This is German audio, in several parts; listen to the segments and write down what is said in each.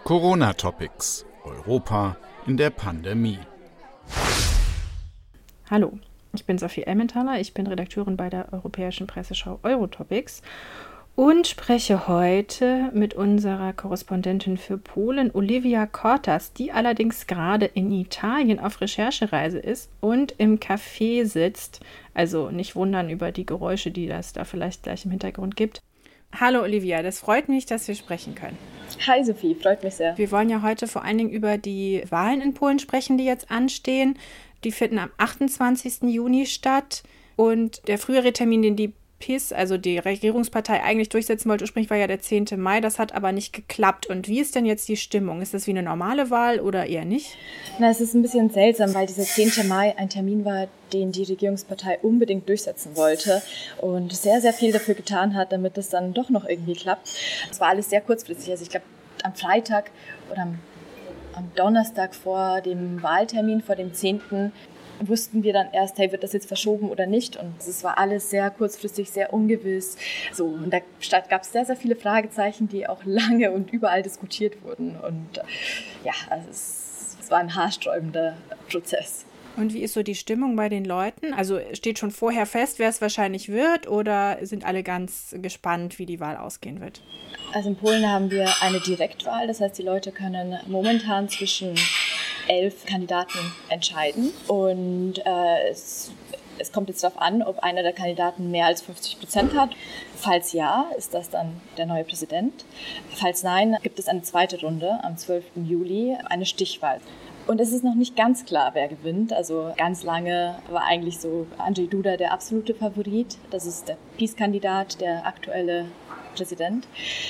Corona-Topics. Europa in der Pandemie. Hallo, ich bin Sophie Emmentaler, ich bin Redakteurin bei der europäischen Presseschau Eurotopics und spreche heute mit unserer Korrespondentin für Polen, Olivia Kortas, die allerdings gerade in Italien auf Recherchereise ist und im Café sitzt. Also nicht wundern über die Geräusche, die das da vielleicht gleich im Hintergrund gibt. Hallo Olivia, das freut mich, dass wir sprechen können. Hi Sophie, freut mich sehr. Wir wollen ja heute vor allen Dingen über die Wahlen in Polen sprechen, die jetzt anstehen. Die finden am 28. Juni statt. Und der frühere Termin, den die PiS, also die Regierungspartei, eigentlich durchsetzen wollte, ursprünglich war ja der 10. Mai. Das hat aber nicht geklappt. Und wie ist denn jetzt die Stimmung? Ist das wie eine normale Wahl oder eher nicht? Na, es ist ein bisschen seltsam, weil dieser 10. Mai ein Termin war, den die Regierungspartei unbedingt durchsetzen wollte und sehr, sehr viel dafür getan hat, damit es dann doch noch irgendwie klappt. Es war alles sehr kurzfristig. Also ich glaube, am Freitag oder am Donnerstag vor dem Wahltermin, vor dem 10., wussten wir dann erst, hey, wird das jetzt verschoben oder nicht? Und es war alles sehr kurzfristig, sehr ungewiss. So, und da gab es sehr, sehr viele Fragezeichen, die auch lange und überall diskutiert wurden. Und ja, also es war ein haarsträubender Prozess. Und wie ist so die Stimmung bei den Leuten? Also steht schon vorher fest, wer es wahrscheinlich wird, oder sind alle ganz gespannt, wie die Wahl ausgehen wird? Also in Polen haben wir eine Direktwahl, das heißt, die Leute können momentan zwischen 11 Kandidaten entscheiden und es kommt jetzt darauf an, ob einer der Kandidaten mehr als 50% hat. Falls ja, ist das dann der neue Präsident. Falls nein, gibt es eine zweite Runde am 12. Juli, eine Stichwahl. Und es ist noch nicht ganz klar, wer gewinnt. Also ganz lange war eigentlich so Andrzej Duda der absolute Favorit. Das ist der PiS-Kandidat, der aktuelle Präsident.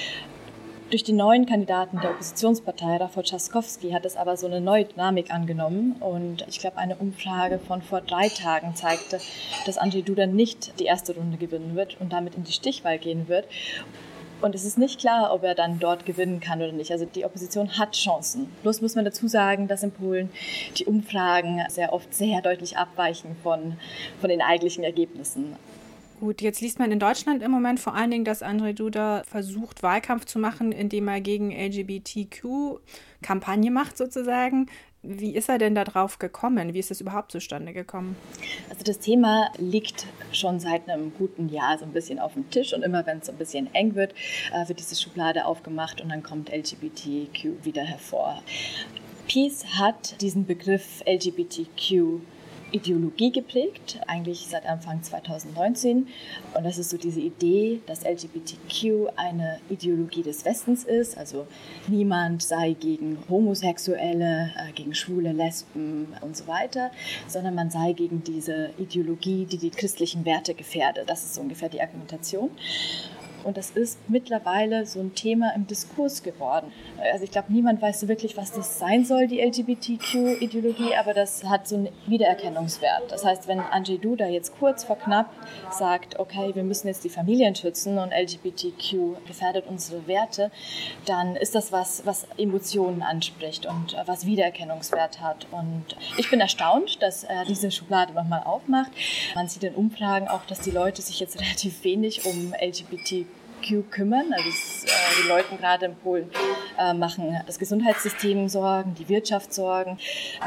Durch die neuen Kandidaten der Oppositionspartei, Rafał Trzaskowski, hat es aber so eine neue Dynamik angenommen. Und ich glaube, eine Umfrage von vor 3 Tagen zeigte, dass Andrzej Duda nicht die erste Runde gewinnen wird und damit in die Stichwahl gehen wird. Und es ist nicht klar, ob er dann dort gewinnen kann oder nicht. Also die Opposition hat Chancen. Bloß muss man dazu sagen, dass in Polen die Umfragen sehr oft sehr deutlich abweichen von den eigentlichen Ergebnissen. Gut, jetzt liest man in Deutschland im Moment vor allen Dingen, dass Andrzej Duda versucht, Wahlkampf zu machen, indem er gegen LGBTQ Kampagne macht sozusagen. Wie ist er denn da drauf gekommen? Wie ist das überhaupt zustande gekommen? Also das Thema liegt schon seit einem guten Jahr so ein bisschen auf dem Tisch und immer wenn es so ein bisschen eng wird, wird diese Schublade aufgemacht und dann kommt LGBTQ wieder hervor. PiS hat diesen Begriff LGBTQ Ideologie geprägt, eigentlich seit Anfang 2019. Und das ist so diese Idee, dass LGBTQ eine Ideologie des Westens ist. Also niemand sei gegen Homosexuelle, gegen Schwule, Lesben und so weiter, sondern man sei gegen diese Ideologie, die die christlichen Werte gefährdet. Das ist so ungefähr die Argumentation. Und das ist mittlerweile so ein Thema im Diskurs geworden. Also ich glaube, niemand weiß so wirklich, was das sein soll, die LGBTQ-Ideologie, aber das hat so einen Wiedererkennungswert. Das heißt, wenn Andrzej Duda jetzt kurz vor knapp sagt, okay, wir müssen jetzt die Familien schützen und LGBTQ gefährdet unsere Werte, dann ist das was Emotionen anspricht und was Wiedererkennungswert hat. Und ich bin erstaunt, dass er diese Schublade nochmal aufmacht. Man sieht in Umfragen auch, dass die Leute sich jetzt relativ wenig um LGBTQ kümmern. Also die Leute gerade in Polen machen das Gesundheitssystem Sorgen, die Wirtschaft Sorgen.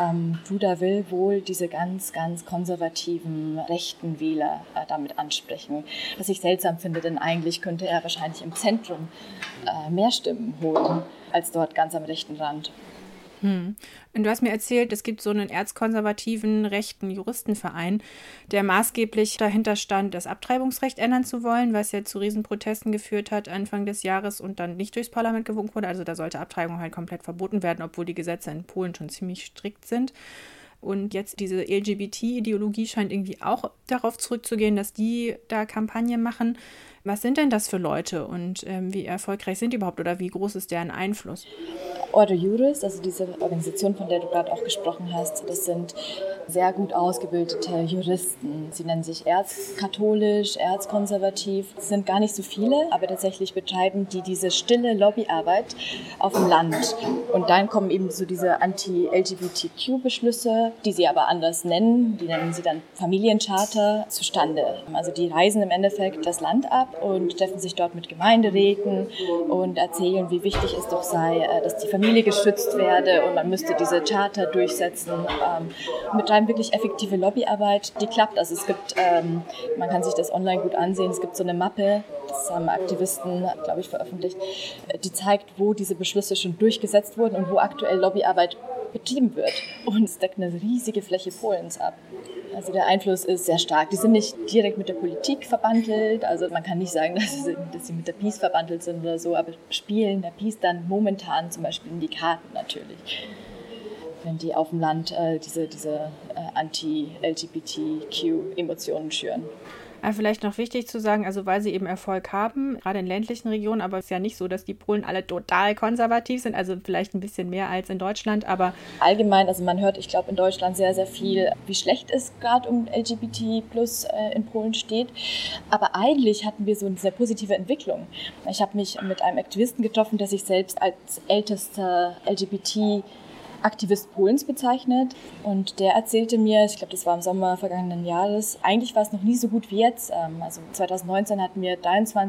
Duda will wohl diese ganz, ganz konservativen rechten Wähler damit ansprechen. Was ich seltsam finde, denn eigentlich könnte er wahrscheinlich im Zentrum mehr Stimmen holen, als dort ganz am rechten Rand. Und du hast mir erzählt, es gibt so einen erzkonservativen rechten Juristenverein, der maßgeblich dahinter stand, das Abtreibungsrecht ändern zu wollen, was ja zu Riesenprotesten geführt hat Anfang des Jahres und dann nicht durchs Parlament gewunken wurde. Also da sollte Abtreibung halt komplett verboten werden, obwohl die Gesetze in Polen schon ziemlich strikt sind. Und jetzt diese LGBT-Ideologie scheint irgendwie auch darauf zurückzugehen, dass die da Kampagne machen. Was sind denn das für Leute und wie erfolgreich sind die überhaupt oder wie groß ist deren Einfluss? Ordo Iuris, also diese Organisation, von der du gerade auch gesprochen hast, das sind sehr gut ausgebildete Juristen. Sie nennen sich erzkatholisch, erzkonservativ. Es sind gar nicht so viele, aber tatsächlich betreiben die diese stille Lobbyarbeit auf dem Land. Und dann kommen eben so diese Anti-LGBTQ-Beschlüsse, die sie aber anders nennen. Die nennen sie dann Familiencharter zustande. Also die reisen im Endeffekt das Land ab und treffen sich dort mit Gemeinderäten und erzählen, wie wichtig es doch sei, dass die Familie geschützt werde und man müsste diese Charta durchsetzen. Und betreiben wirklich effektive Lobbyarbeit, die klappt. Also es gibt, man kann sich das online gut ansehen, es gibt so eine Mappe, das haben Aktivisten, glaube ich, veröffentlicht, die zeigt, wo diese Beschlüsse schon durchgesetzt wurden und wo aktuell Lobbyarbeit betrieben wird. Und es deckt eine riesige Fläche Polens ab. Also der Einfluss ist sehr stark. Die sind nicht direkt mit der Politik verbandelt, also man kann nicht sagen, dass sie mit der PiS verbandelt sind oder so, aber spielen der PiS dann momentan zum Beispiel in die Karten natürlich, wenn die auf dem Land diese Anti-LGBTQ-Emotionen schüren. Vielleicht noch wichtig zu sagen, also weil sie eben Erfolg haben, gerade in ländlichen Regionen, aber es ist ja nicht so, dass die Polen alle total konservativ sind, also vielleicht ein bisschen mehr als in Deutschland, aber... Allgemein, also man hört, ich glaube, in Deutschland sehr, sehr viel, wie schlecht es gerade um LGBT+ in Polen steht, aber eigentlich hatten wir so eine sehr positive Entwicklung. Ich habe mich mit einem Aktivisten getroffen, der sich selbst als ältester LGBT-Aktivist Polens bezeichnet und der erzählte mir, ich glaube, das war im Sommer vergangenen Jahres, eigentlich war es noch nie so gut wie jetzt. Also 2019 hatten wir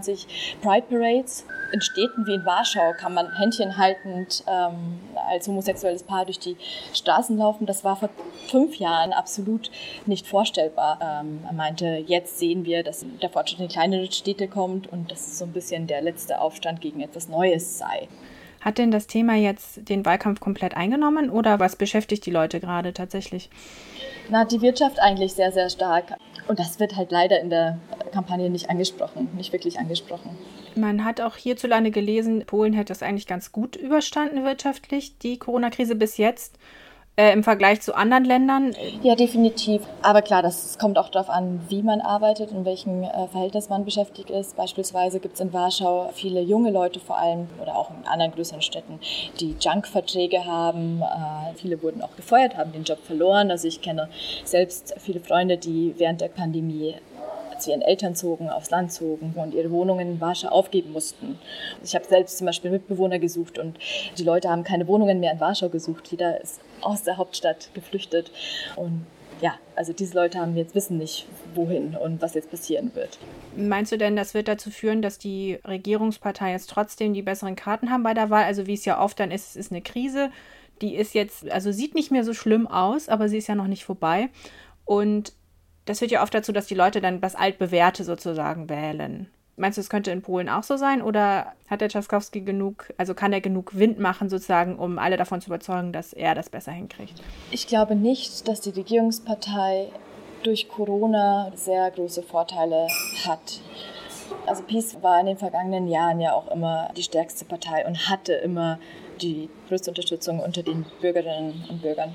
23 Pride Parades. In Städten wie in Warschau kann man händchenhaltend als homosexuelles Paar durch die Straßen laufen. Das war vor 5 Jahren absolut nicht vorstellbar. Er meinte, jetzt sehen wir, dass der Fortschritt in kleinere Städte kommt und dass es so ein bisschen der letzte Aufstand gegen etwas Neues sei. Hat denn das Thema jetzt den Wahlkampf komplett eingenommen oder was beschäftigt die Leute gerade tatsächlich? Na, die Wirtschaft eigentlich sehr, sehr stark. Und das wird halt leider in der Kampagne nicht wirklich angesprochen. Man hat auch hierzulande gelesen, Polen hätte das eigentlich ganz gut überstanden wirtschaftlich, die Corona-Krise bis jetzt. Im Vergleich zu anderen Ländern? Ja, definitiv. Aber klar, das kommt auch darauf an, wie man arbeitet, in welchem Verhältnis man beschäftigt ist. Beispielsweise gibt es in Warschau viele junge Leute vor allem oder auch in anderen größeren Städten, die Junk-Verträge haben. Viele wurden auch gefeuert, haben den Job verloren. Also ich kenne selbst viele Freunde, die während der Pandemie zu ihren Eltern zogen, aufs Land zogen und ihre Wohnungen in Warschau aufgeben mussten. Ich habe selbst zum Beispiel Mitbewohner gesucht und die Leute haben keine Wohnungen mehr in Warschau gesucht. Jeder ist aus der Hauptstadt geflüchtet. Und ja, also diese Leute wissen nicht, wohin und was jetzt passieren wird. Meinst du denn, das wird dazu führen, dass die Regierungsparteien jetzt trotzdem die besseren Karten haben bei der Wahl? Also wie es ja oft dann ist, es ist eine Krise, die ist jetzt, also sieht nicht mehr so schlimm aus, aber sie ist ja noch nicht vorbei. Und das führt ja oft dazu, dass die Leute dann das Altbewährte sozusagen wählen. Meinst du, es könnte in Polen auch so sein? Oder hat der Trzaskowski kann er genug Wind machen sozusagen, um alle davon zu überzeugen, dass er das besser hinkriegt? Ich glaube nicht, dass die Regierungspartei durch Corona sehr große Vorteile hat. Also PiS war in den vergangenen Jahren ja auch immer die stärkste Partei und hatte immer die größte Unterstützung unter den Bürgerinnen und Bürgern.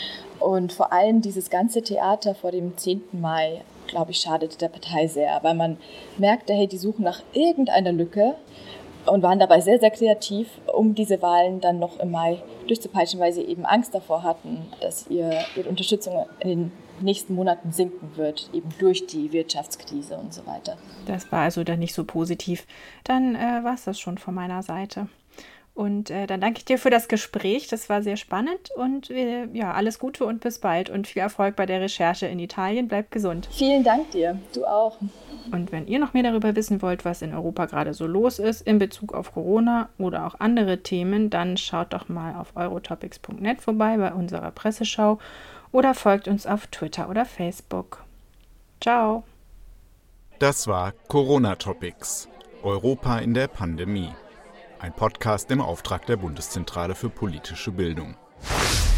Und vor allem dieses ganze Theater vor dem 10. Mai, glaube ich, schadet der Partei sehr, weil man merkte, hey, die suchen nach irgendeiner Lücke und waren dabei sehr, sehr kreativ, um diese Wahlen dann noch im Mai durchzupeitschen, weil sie eben Angst davor hatten, dass ihre Unterstützung in den nächsten Monaten sinken wird, eben durch die Wirtschaftskrise und so weiter. Das war also dann nicht so positiv. Dann war es das schon von meiner Seite. Und dann danke ich dir für das Gespräch. Das war sehr spannend und alles Gute und bis bald und viel Erfolg bei der Recherche in Italien. Bleib gesund. Vielen Dank dir. Du auch. Und wenn ihr noch mehr darüber wissen wollt, was in Europa gerade so los ist in Bezug auf Corona oder auch andere Themen, dann schaut doch mal auf eurotopics.net vorbei bei unserer Presseschau oder folgt uns auf Twitter oder Facebook. Ciao. Das war Corona Topics. Europa in der Pandemie. Ein Podcast im Auftrag der Bundeszentrale für politische Bildung.